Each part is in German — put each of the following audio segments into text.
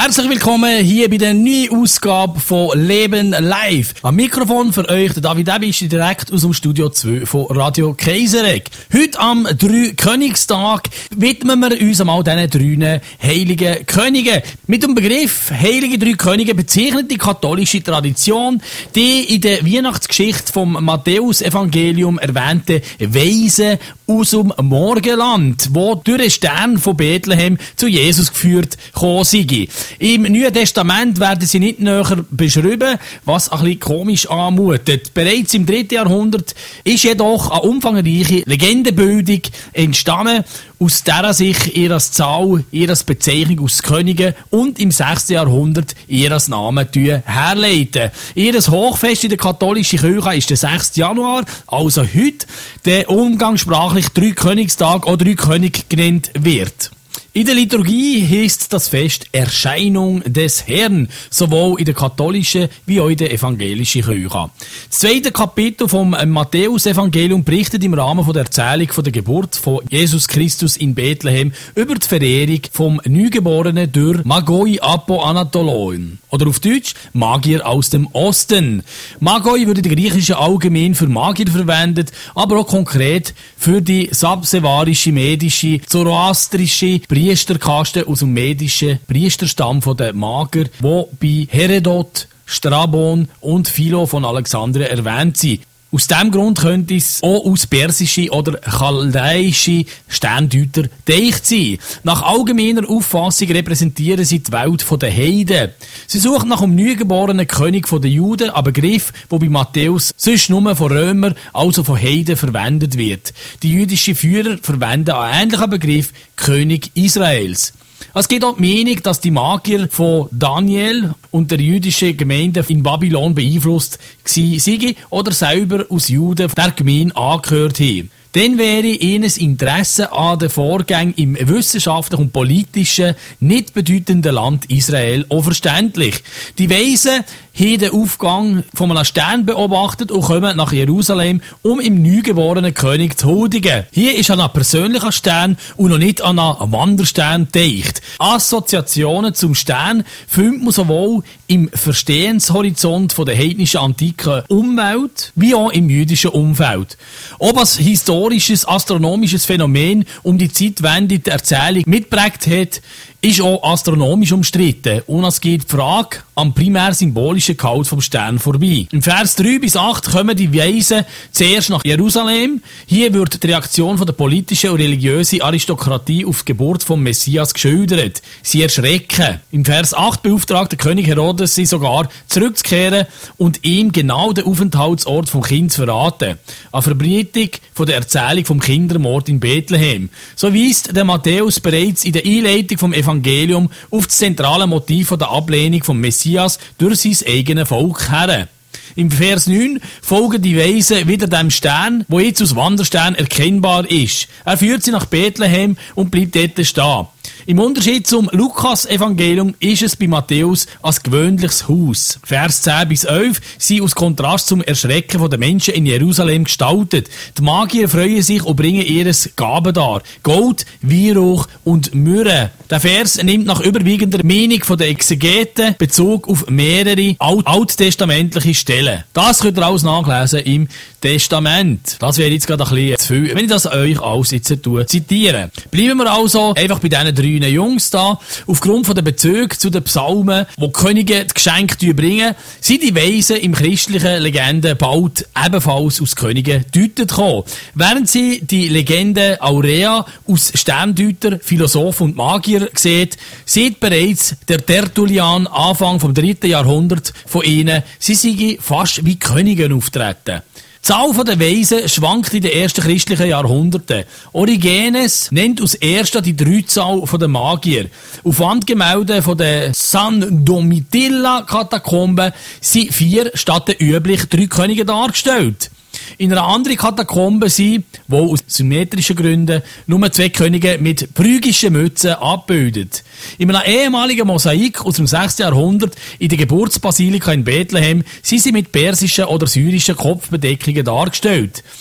Herzlich willkommen hier bei der neuen Ausgabe von Leben live. Am Mikrofon für euch der David Ebisch direkt aus dem Studio 2 von Radio Kaiserregg. Heute am Dreikönigstag widmen wir uns einmal diesen drei heiligen Königen. Mit dem Begriff Heilige Drei Könige bezeichnet die katholische Tradition die in der Weihnachtsgeschichte vom Matthäus-Evangelium erwähnte Weisen aus dem Morgenland, wo durch den Stern von Bethlehem zu Jesus geführt sind. Im Neuen Testament werden sie nicht näher beschrieben, was ein bisschen komisch anmutet. Bereits im 3. Jahrhundert ist jedoch eine umfangreiche Legendenbildung entstanden, aus der sich ihre Zahl, ihre Bezeichnung aus Königen und im 6. Jahrhundert ihres Namen herleiten. Ihres Hochfest in der katholischen Kirche ist der 6. Januar, also heute, der umgangssprachlich Dreikönigstag oder Dreikönig genannt wird. In der Liturgie heisst das Fest Erscheinung des Herrn, sowohl in der katholischen wie auch in der evangelischen Kirche. Das zweite Kapitel vom Matthäus-Evangelium berichtet im Rahmen der Erzählung von der Geburt von Jesus Christus in Bethlehem über die Verehrung vom Neugeborenen durch Magoi apo Anatolon. Oder auf Deutsch Magier aus dem Osten. Magoi wird in der griechischen allgemein für Magier verwendet, aber auch konkret für die sabsevarische, medische, zoroastrische Priesterkaste aus dem medischen Priesterstamm der Magier, wo bei Herodot, Strabon und Philo von Alexandria erwähnt sind. Aus diesem Grund könnte es auch aus persische oder chaldäische Sterndeuter gedeicht sein. Nach allgemeiner Auffassung repräsentieren sie die Welt der Heiden. Sie suchen nach dem neugeborenen König der Juden, ein Begriff, der bei Matthäus sonst nur von Römern, also von Heiden, verwendet wird. Die jüdischen Führer verwenden einen ähnlichen Begriff, König Israels. Es gibt auch die Meinung, dass die Magier von Daniel und der jüdischen Gemeinde in Babylon beeinflusst seien oder selber aus Juden der Gemeinde angehört haben. Dann wäre ihnen das Interesse an den Vorgängen im wissenschaftlichen und politischen, nicht bedeutenden Land Israel auch verständlich. Die Weisen haben den Aufgang von einem Stern beobachtet und kommen nach Jerusalem, um im neugeborenen König zu huldigen. Hier ist an einem persönlichen Stern und noch nicht an einem Wanderstern gedacht. Assoziationen zum Stern findet man sowohl im Verstehenshorizont von der heidnischen antiken Umwelt wie auch im jüdischen Umfeld. Ob ein historisches, astronomisches Phänomen um die Zeitwende der Erzählung mitprägt hat, ist auch astronomisch umstritten und es geht die Frage am primär symbolischen Gehalt vom Stern vorbei. Im Vers 3 bis 8 kommen die Weisen zuerst nach Jerusalem. Hier wird die Reaktion von der politischen und religiösen Aristokratie auf die Geburt vom Messias geschildert. Sie erschrecken. Im Vers 8 beauftragt der König Herodes sie sogar zurückzukehren und ihm genau den Aufenthaltsort vom Kind zu verraten. Eine Verbreitung von der Erzählung vom Kindermord in Bethlehem. So weist der Matthäus bereits in der Einleitung vom Evangelium auf das zentrale Motiv der Ablehnung vom Messias durch sein eigenes Volk her. Im Vers 9 folgen die Weisen wieder dem Stern, wo jetzt als Wanderstern erkennbar ist. Er führt sie nach Bethlehem und bleibt dort stehen. Im Unterschied zum Lukas-Evangelium ist es bei Matthäus ein gewöhnliches Haus. Vers 10 bis 11 sind aus Kontrast zum Erschrecken der Menschen in Jerusalem gestaltet. Die Magier freuen sich und bringen ihres Gaben dar. Gold, Weihrauch und Myrrhe. Der Vers nimmt nach überwiegender Meinung der Exegeten Bezug auf mehrere alttestamentliche Stellen. Das könnt ihr alles nachlesen im Testament. Das wäre jetzt gerade ein bisschen zu viel, wenn ich das euch alles jetzt zitiere. Bleiben wir also einfach bei diesen drei Jungs da. Aufgrund von der Bezüge zu den Psalmen, wo die Könige die Geschenke bringen, sind die Weisen im christlichen Legenden bald ebenfalls aus Königen deutet gekommen. Während sie die Legende Aurea aus Sterndeuter, Philosoph und Magier sieht, sieht bereits der Tertullian Anfang vom 3. Jahrhundert von ihnen, sie seien fast wie Könige auftreten. Die Zahl der Weisen schwankt in den ersten christlichen Jahrhunderten. Origenes nennt als erster die Dreizahl der Magier. Auf Wandgemälden von der San Domitilla-Katakombe sind 4 statt der üblichen 3 Könige dargestellt. In einer anderen Katakombe sind, wohl aus symmetrischen Gründen, nur 2 Könige mit prügischen Mützen abgebildet. In einem ehemaligen Mosaik aus dem 6. Jahrhundert in der Geburtsbasilika in Bethlehem sind sie mit persischen oder syrischen Kopfbedeckungen dargestellt.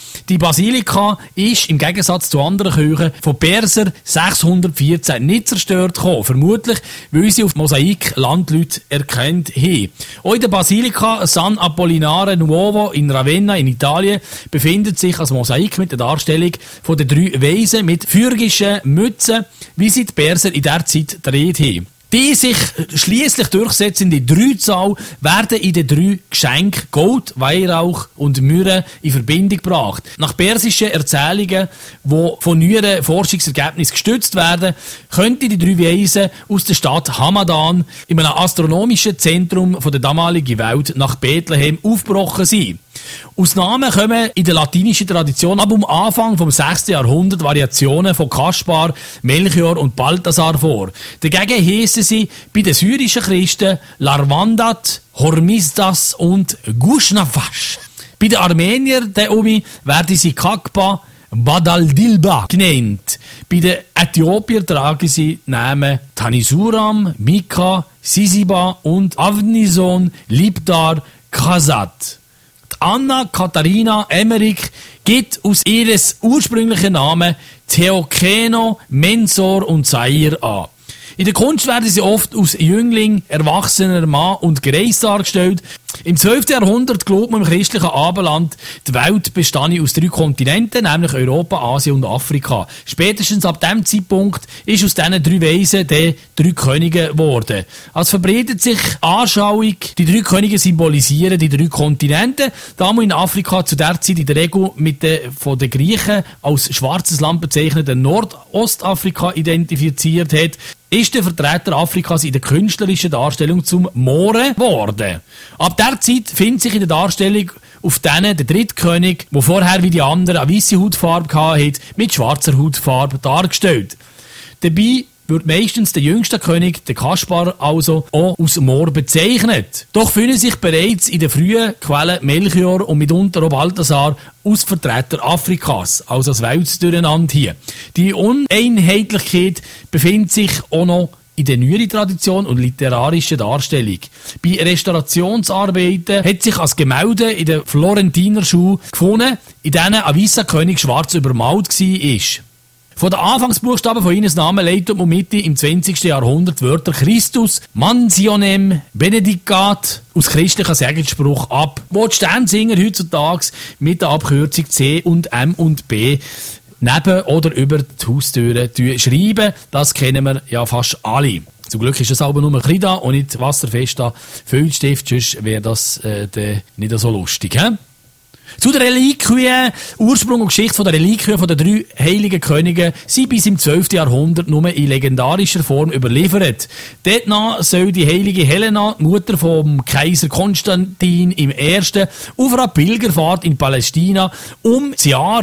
Die Basilika ist im Gegensatz zu anderen Kirchen von Perser 614 nicht zerstört gekommen. Vermutlich, weil sie auf Mosaik Landleute erkannt haben. Auch in der Basilika San Apollinare Nuovo in Ravenna in Italien befindet sich ein Mosaik mit der Darstellung von den 3 Weisen mit phyrgischen Mützen, wie sie die Perser in der Zeit gedreht haben. Die sich schliesslich durchsetzende Dreizahl werden in den 3 Geschenken Gold, Weihrauch und Myrrhe in Verbindung gebracht. Nach persischen Erzählungen, die von neueren Forschungsergebnissen gestützt werden, könnten die 3 Weisen aus der Stadt Hamadan in einem astronomischen Zentrum der damaligen Welt nach Bethlehem aufgebrochen sein. Aus Namen kommen in der latinischen Tradition ab dem Anfang vom 6. Jahrhundert Variationen von Kaspar, Melchior und Balthasar vor. Dagegen heissen sie bei den syrischen Christen Larvandat, Hormisdas und Gushnafash. Bei den Armeniern werden sie Kakba, Badaldilba genannt. Bei den Äthiopiern tragen sie Namen Tanisuram, Mika, Sisiba und Avnison, Libdar, Khazat. Anna Katharina Emmerich gibt aus ihres ursprünglichen Namen Theokeno, Mensor und Zair an. In der Kunst werden sie oft als Jüngling, erwachsener Mann und Greis dargestellt. Im 12. Jahrhundert glaubt man im christlichen Abendland, die Welt bestehe aus 3 Kontinenten, nämlich Europa, Asien und Afrika. Spätestens ab diesem Zeitpunkt ist aus diesen 3 Weisen die 3 Könige geworden. Als verbreitet sich Anschauung, die 3 Könige symbolisieren die 3 Kontinente, da man in Afrika zu der Zeit in der Regel mit den von den Griechen als schwarzes Land bezeichneten Nordostafrika identifiziert hat, ist der Vertreter Afrikas in der künstlerischen Darstellung zum More geworden. Ab der Zeit findet sich in der Darstellung auf denen der dritte König, der vorher wie die anderen eine weisse Hautfarbe hatte, mit schwarzer Hautfarbe dargestellt. Dabei wird meistens der jüngste König, der Kaspar, also auch als Moor bezeichnet. Doch finden sich bereits in den frühen Quellen Melchior und mitunter auch Balthasar als Vertreter Afrikas, also als Welt durcheinander hier. Die Uneinheitlichkeit befindet sich auch noch in der neueren Tradition und literarischen Darstellung. Bei Restaurationsarbeiten hat sich als Gemälde in der Florentiner Schule gefunden, in denen ein weisser König schwarz übermalt war. Von den Anfangsbuchstaben von ihres Namen leitet man Mitte im 20. Jahrhundert Wörter Christus, Mansionem, Benedicat aus christlichen Segensspruch ab, wo die Sternsinger heutzutage mit der Abkürzung C und M und B neben oder über die Haustüren schreiben. Das kennen wir ja fast alle. Zum Glück ist das aber nur ein bisschen da und nicht wasserfest da. Füllstift, sonst wäre das nicht so lustig. He? Zu der Reliquien, Ursprung und Geschichte der Reliquien der 3 heiligen Könige sind bis im 12. Jahrhundert nur in legendarischer Form überliefert. Dort soll die heilige Helena, die Mutter vom Kaiser Konstantin I., auf einer Pilgerfahrt in Palästina das Jahr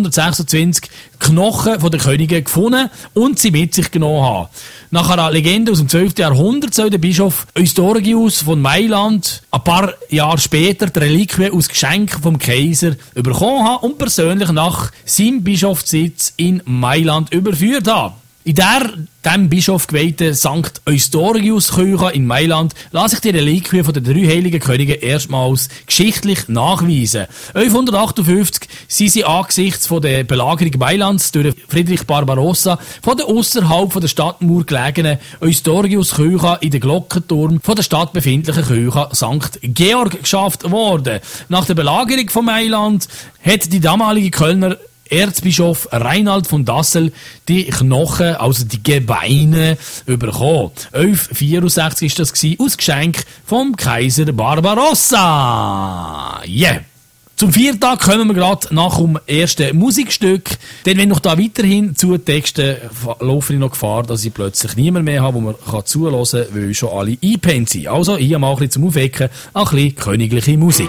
326 Knochen der Könige gefunden und sie mit sich genommen haben. Nach einer Legende aus dem 12. Jahrhundert soll der Bischof Eustorgius von Mailand ein paar Jahre später die Reliquien aus Geschenk vom Kaiser bekommen haben und persönlich nach seinem Bischofssitz in Mailand überführt haben. In der dem Bischof geweihten St. Eustorgius-Kirche in Mailand lässt sich die Reliquien der 3 heiligen Könige erstmals geschichtlich nachweisen. 1158 sind sie angesichts der Belagerung Mailands durch Friedrich Barbarossa von der ausserhalb der Stadtmauer gelegenen Eustorgius-Kirche in den Glockenturm von der Stadt befindlichen Kirche St. Georg geschafft worden. Nach der Belagerung von Mailand hat die damalige Kölner Erzbischof Reinhard von Dassel die Knochen, also die Gebeine, bekommen. 1164 war das aus Geschenk vom Kaiser Barbarossa. Yeah! Zum Viertag kommen wir gerade nach dem ersten Musikstück. Denn wenn noch da weiterhin zu Texten laufe ich noch Gefahr, dass ich plötzlich niemand mehr habe, wo man zuhören kann, weil schon alle eingepennt sind. Also hier mal ein bisschen zum Aufwecken, ein bisschen königliche Musik.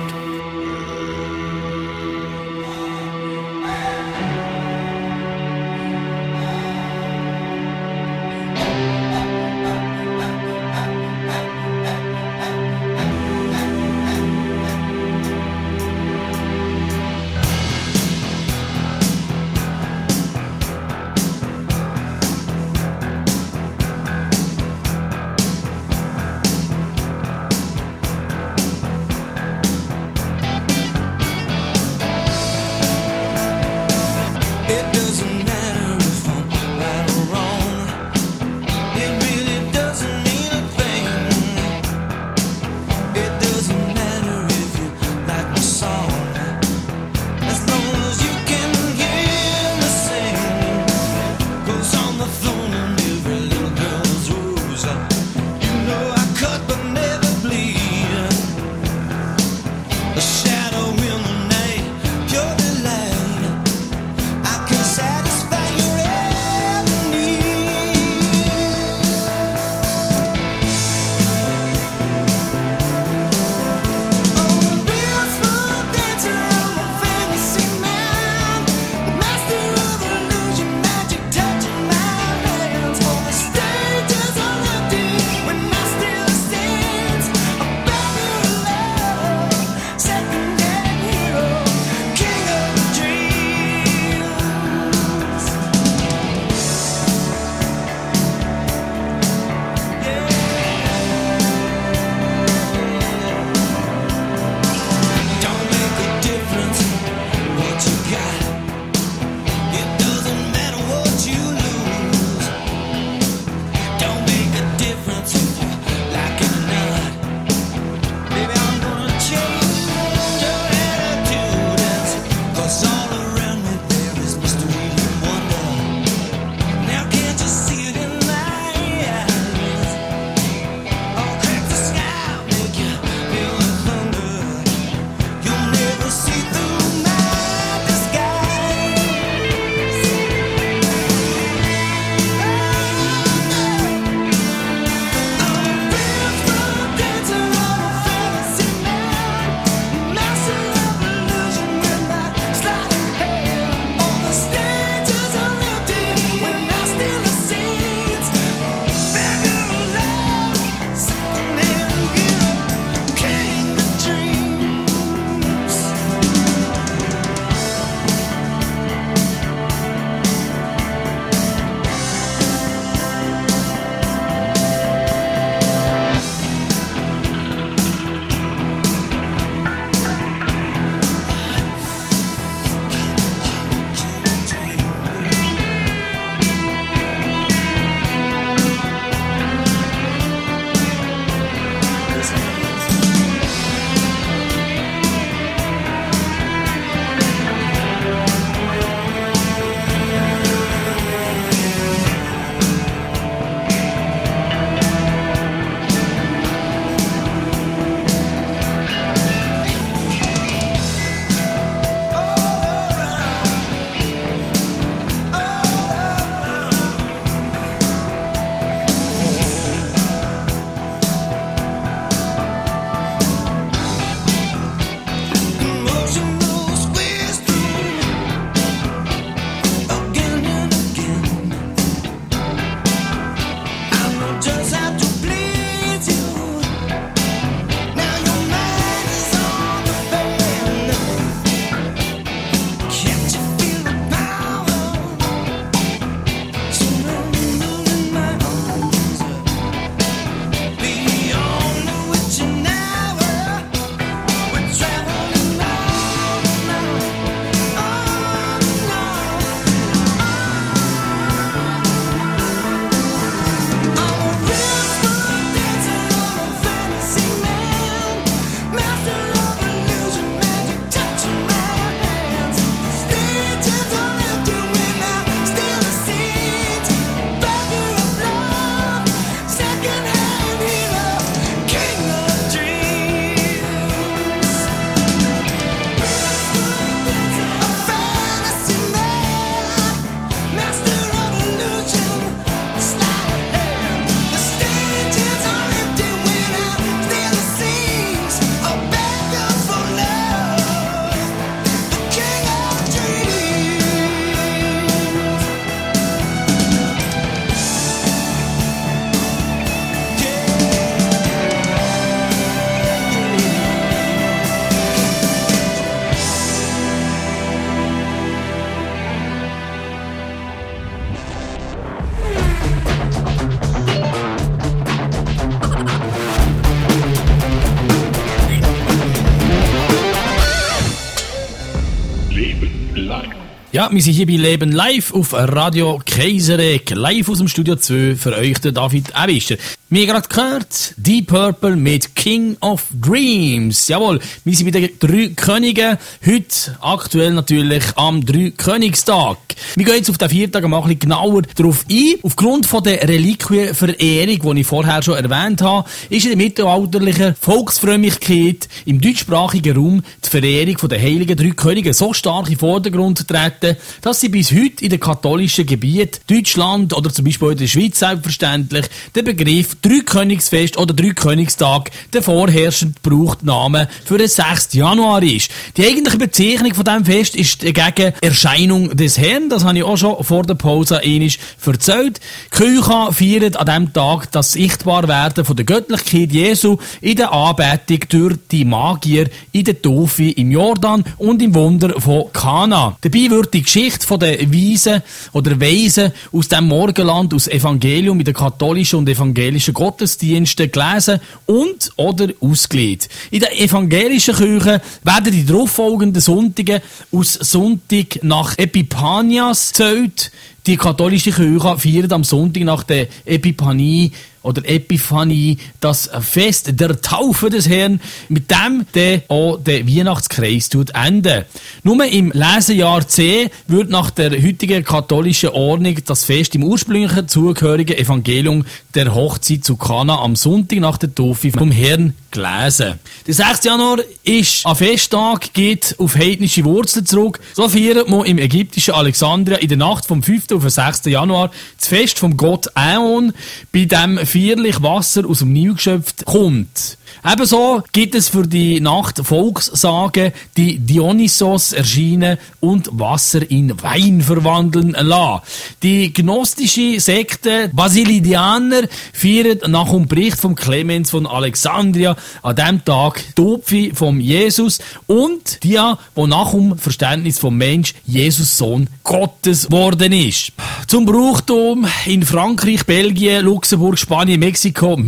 Ja, wir sind hier bei Leben live auf Radio Kaiseregg, live aus dem Studio 2 für euch, der David Ebischer. Wir haben gerade gehört, Deep Purple mit King of Dreams. Jawohl, wir sind bei den 3 Königen, heute aktuell natürlich am 3 Königstag. Wir gehen jetzt auf den 4. Tag mal ein bisschen genauer darauf ein. Aufgrund von der Reliquienverehrung, die ich vorher schon erwähnt habe, ist in der mittelalterlichen Volksfrömmigkeit im deutschsprachigen Raum die Verehrung der heiligen 3 Könige so stark in den Vordergrund treten, dass sie bis heute in den katholischen Gebieten, Deutschland oder zum Beispiel in der Schweiz selbstverständlich, den Begriff 3 Königsfest oder 3 Königstag der vorherrschend gebrauchte Name für den 6. Januar ist. Die eigentliche Bezeichnung von diesem Fest ist dagegen Erscheinung des Herrn. Das habe ich auch schon vor der Pause einmal erzählt. Die Kirche feiert an diesem Tag das Sichtbarwerden von der Göttlichkeit Jesu in der Anbetung durch die Magier in der Taufe im Jordan und im Wunder von Kana. Dabei wird die Geschichte von den Weisen oder Weisen aus dem Morgenland, aus Evangelium in den katholischen und evangelischen Gottesdiensten gelesen und oder ausgelegt. In der evangelischen Kirche werden die darauffolgenden Sonntage aus Sonntag nach Epiphanias gezählt. Die katholische Kirche feiert am Sonntag nach der Epiphanie oder Epiphanie das Fest der Taufe des Herrn, mit dem der auch der Weihnachtskreis enden. Nur im Lesejahr C wird nach der heutigen katholischen Ordnung das Fest im ursprünglichen zugehörigen Evangelium der Hochzeit zu Kana am Sonntag nach der Taufe vom Herrn gelesen. Der 6. Januar ist ein Festtag, geht auf heidnische Wurzeln zurück. So feiert man im ägyptischen Alexandria in der Nacht vom 5. auf den 6. Januar das Fest vom Gott Aeon, bei dem feierlich Wasser aus dem Nil geschöpft kommt. Ebenso gibt es für die Nacht Volkssagen, die Dionysos erscheinen und Wasser in Wein verwandeln lassen. Die gnostische Sekte Basilidianer feiern nach dem Bericht von Clemens von Alexandria an diesem Tag die Taufe von Jesus und die nach dem Verständnis vom Mensch Jesus Sohn Gottes worden ist. Zum Brauchtum in Frankreich, Belgien, Luxemburg, Spanien, Mexiko,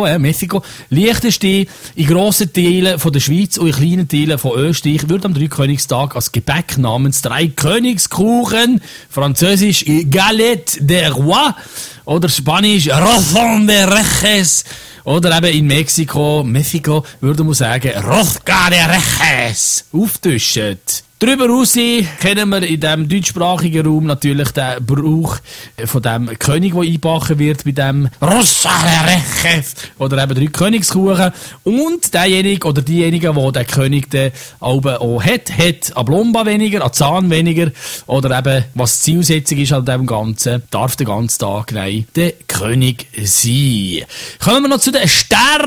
Liechtenstein, in grossen Teilen von der Schweiz und in kleinen Teilen von Österreich wird am 3 Königstag als Gebäck namens 3 Königskuchen, französisch Galette des Rois oder spanisch Roscón de Reyes oder eben in Mexiko würde man sagen Rosca de Reyes auftischen. Darüber hinaus kennen wir in diesem deutschsprachigen Raum natürlich den Brauch von dem König, der eingebacken wird, bei dem Rossareches oder eben 3 Königskuchen. Und derjenige oder diejenigen, die den König dann auch hat an Blomba weniger, an Zahn weniger oder eben, was die Zielsetzung ist an dem Ganzen, darf den ganzen Tag der König sein. Kommen wir noch zu den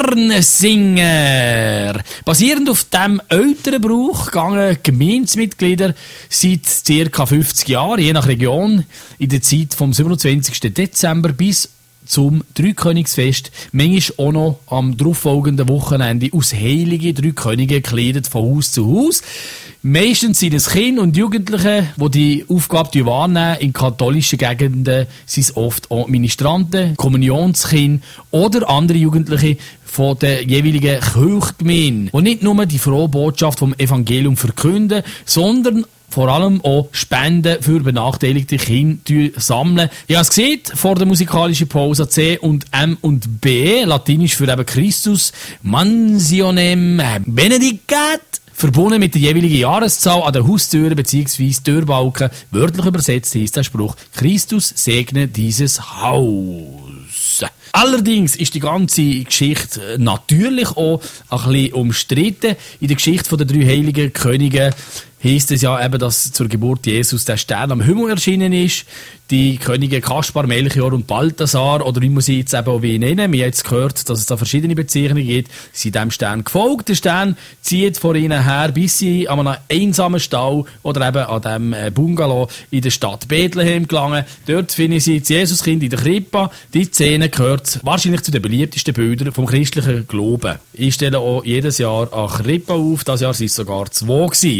Sternsinger. Basierend auf diesem älteren Brauch gingen Gemeindemitglieder seit ca. 50 Jahren, je nach Region, in der Zeit vom 27. Dezember bis zum Dreikönigsfest, manchmal auch noch am darauffolgenden Wochenende aus heilige 3 Könige gekleidet von Haus zu Haus. Meistens sind es Kinder und Jugendliche, die die Aufgabe wahrnehmen. In katholischen Gegenden sind es oft auch Ministranten, Kommunionskinder oder andere Jugendliche von der jeweiligen Kirchgemeinde, die nicht nur die frohe Botschaft vom Evangelium verkünden, sondern vor allem auch Spenden für benachteiligte Kinder sammeln. Ich habe es gesehen, vor der musikalischen Pause C und M und B, latinisch für eben Christus, Mansionem Benedicat, verbunden mit der jeweiligen Jahreszahl an der Haustüre bzw. Türbalken. Wörtlich übersetzt heisst der Spruch, Christus segne dieses Haus. Allerdings ist die ganze Geschichte natürlich auch ein bisschen umstritten. In der Geschichte der 3 heiligen Könige heisst es ja eben, dass zur Geburt Jesus der Stern am Himmel erschienen ist. Die Könige Kaspar, Melchior und Balthasar, oder wie man sie jetzt eben auch nennen, wir haben jetzt gehört, dass es da verschiedene Bezeichnungen gibt, sind dem Stern gefolgt. Der Stern zieht vor ihnen her, bis sie an einem einsamen Stall oder eben an dem Bungalow in der Stadt Bethlehem gelangen. Dort finden sie das Jesuskind in der Krippe. Die Szene gehört wahrscheinlich zu den beliebtesten Bildern vom christlichen Glauben. Ich stelle auch jedes Jahr eine Krippe auf, das Jahr waren es sogar 2 gewesen.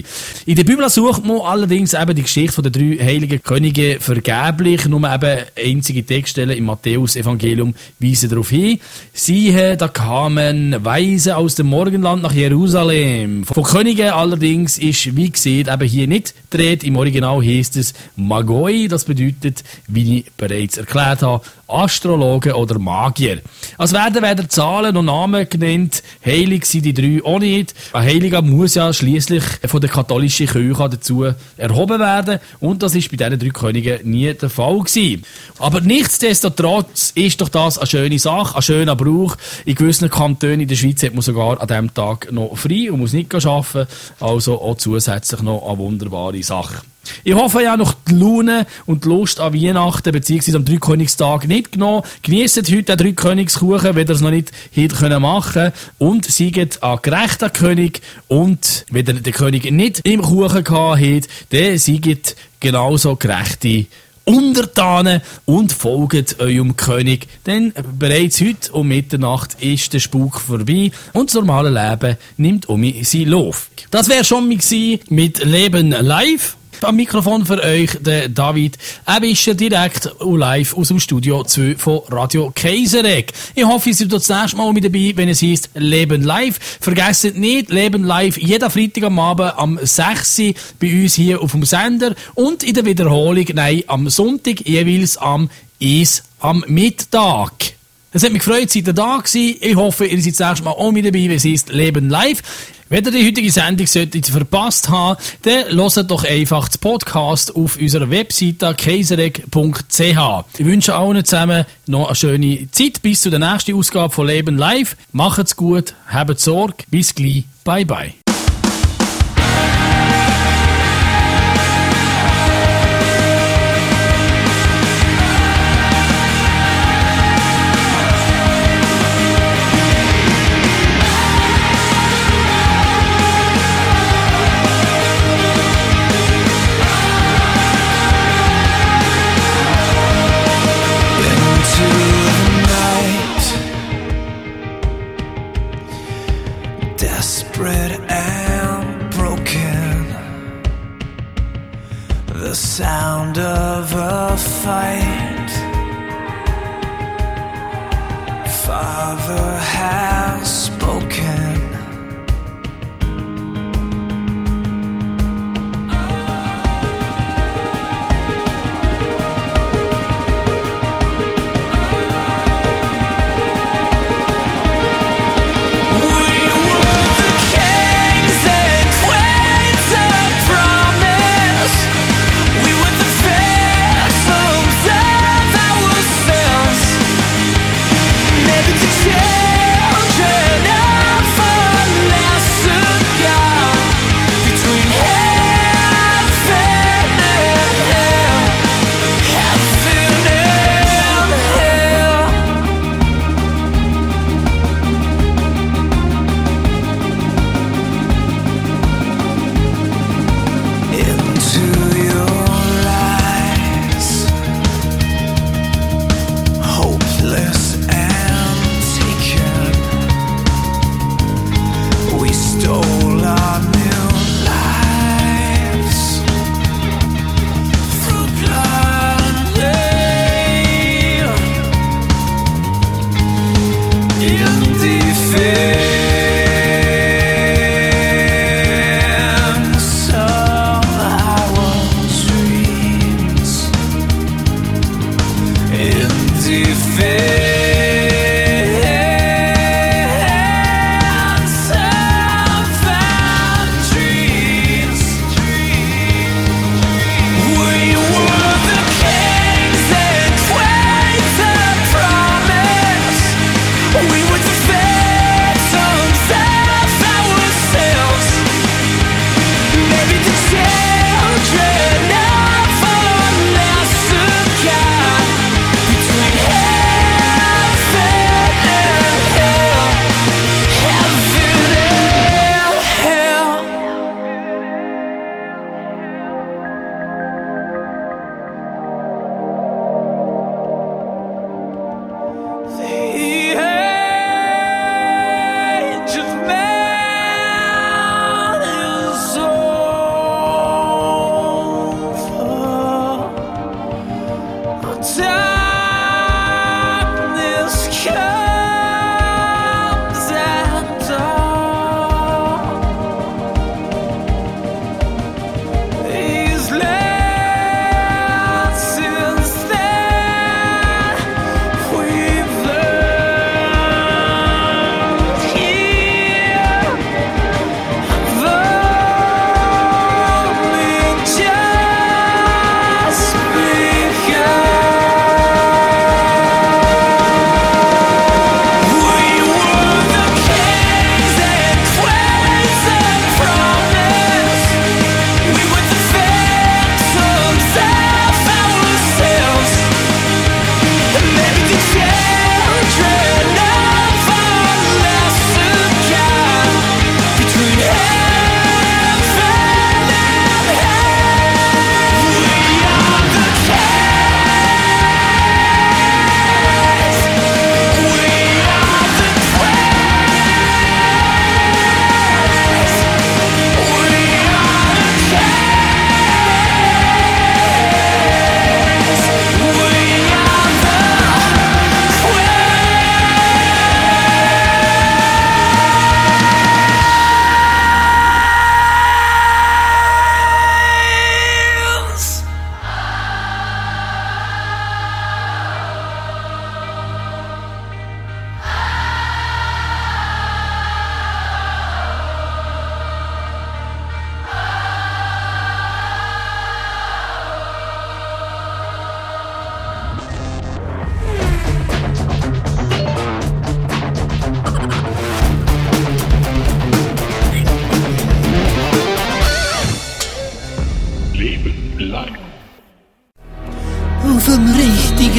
In der Bibel sucht man allerdings eben die Geschichte der 3 heiligen Könige vergeblich. Nur eben einzige Textstellen im Matthäus-Evangelium weisen darauf hin. Siehe, da kamen Weise aus dem Morgenland nach Jerusalem. Von Königen allerdings ist, wie gesehen, eben hier nicht die Rede. Im Original heisst es Magoi. Das bedeutet, wie ich bereits erklärt habe, Astrologen oder Magier. Als werden Zahlen und Namen genannt. Heilig sind die 3 auch nicht. Ein Heiliger muss ja schliesslich von der katholischen Kirche dazu erhoben werden. Und das ist bei diesen 3 Königen nie der Fall gewesen. Aber nichtsdestotrotz ist doch das eine schöne Sache, ein schöner Brauch. In gewissen Kantonen in der Schweiz hat man sogar an diesem Tag noch frei und muss nicht arbeiten. Also auch zusätzlich noch eine wunderbare Sache. Ich hoffe, ja noch die Laune und die Lust an Weihnachten bzw. am Dreikönigstag nicht genommen. Genießt heute den Dreikönigskuchen, wenn ihr es noch nicht hättet machen können. Und seid ein gerechter König. Und wenn ihr den König nicht im Kuchen gehabt habt, dann seid genauso gerechte Untertanen und folgt eurem König. Denn bereits heute um Mitternacht ist der Spuk vorbei und das normale Leben nimmt seinen Lauf. Das wäre schon mit Leben live. Am Mikrofon für euch, der David. Er ist direkt und live aus dem Studio 2 von Radio Kaiserregg. Ich hoffe, ihr seid das nächste Mal mit dabei, wenn es heisst Leben live. Vergesst nicht, Leben live jeden Freitag am Abend am 6 Uhr bei uns hier auf dem Sender und in der Wiederholung, am Sonntag jeweils am 1 am Mittag. Es hat mich gefreut, seid ihr da gewesen. Ich hoffe, ihr seid das nächste Mal auch mit dabei, wenn es heisst Leben live. Wenn ihr die heutige Sendung verpasst haben, dann hört doch einfach das Podcast auf unserer Webseite kaiserregg.ch. Ich wünsche allen zusammen noch eine schöne Zeit bis zur nächsten Ausgabe von Leben live. Macht's gut, habt Sorge, bis gleich, bye bye. Desperate and broken, the sound of a fight. Father has spoken. Yeah.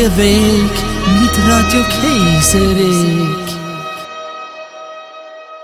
Weg mit Radio Kaiserich.